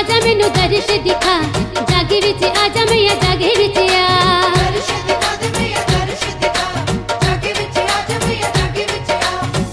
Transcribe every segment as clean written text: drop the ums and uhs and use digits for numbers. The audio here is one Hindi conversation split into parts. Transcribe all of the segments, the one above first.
आजा मैनू दर्श दिखा, जागे विच आजा मैया जागे विच आ। दर्श दिखा दे मैया दर्श दिखा, जागे विच आजा मैया जागे विच आ।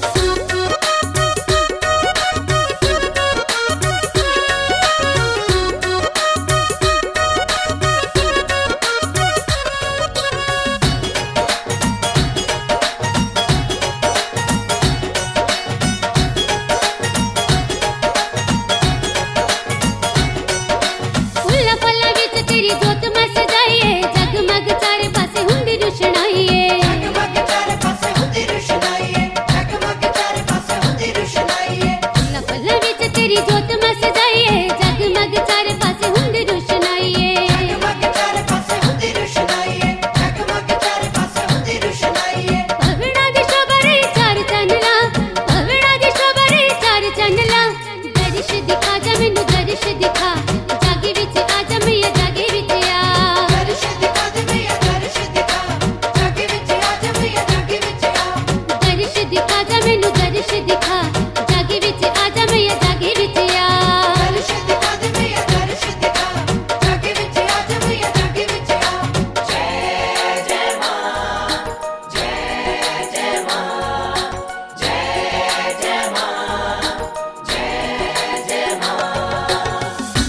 फुल्ला फल्ला विच तेरी जोत मस जाइए, जगमग चारे पासे हुंदी रुशनाइए। जगमग चारे पासे हुंदी रुशनाइए, जगमग चारे पासे हुंदी रुशनाइए। फुल्ला फल्ला विच तेरी जोत मस जाइए, जगमग चारे पासे हुंदी रुशनाइए। जगमग चारे पासे हुंदी रुशनाइए, जगमग चारे पासे हुंदी रुशनाइए। पवड़ा दी शोभा रही चार चंदला, पवड़ा दी शोभा रही चार चंदला। दर्श दिखा जा मैनू दर्श दिखा, जागे विच आजा मैया जागे विच आ। दर्श दिखा दे मैया दर्श दिखा, जागे विच आजा मैया जागे विच आ। दर्श दिखा जा मैनू दर्श दिखा, जागे विच आजा मैया जागे विच आ। दर्श दिखा दे मैया दर्श दिखा, जागे विच आजा मैया जागे विच आ। जय जय मां, जय जय मां, जय जय मां, जय जय मां।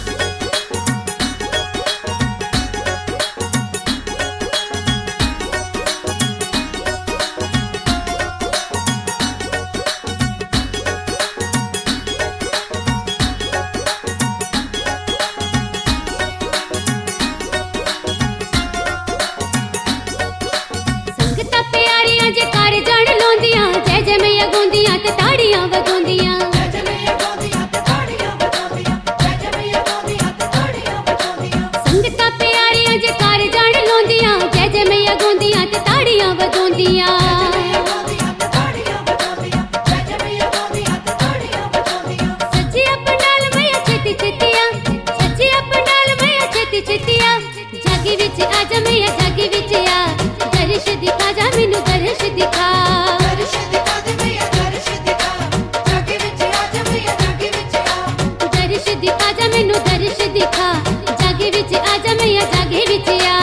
संगतां प्यारियां जे कर जान लौंदियां, जय जय मैया गौंदियां ते ताड़ियां वगाउंदियां। जय जय मैया गौंदियां ते ताड़ियां बजाउंदियां, जय जय मैया गौंदियां ते ताड़ियां बजाउंदियां। संगतां प्यारियां जे कर जान लौंदियां, जय जय मैया गौंदियां ते ताड़ियां वगाउंदियां। मैया गौंदियां ते ताड़ियां बजाउंदियां, जय जय मैया गौंदियां ते ताड़ियां बजाउंदियां। सच्चिया पंडाल मैया छेती छेतिया, सच्चिया पंडाल मैया छेती छेतिया। जागे विच आजा मैया जागे विच आ, दर्श दिखा जा मैनू दर्श दिखा। दर्श दिखा दे मैया दर्श दिखा, जागे विच आजा मैया जागे विच आ। दर्श दिखा जा मैनू दर्श दिखा, जागे विच आजा मैया जागे विच आ।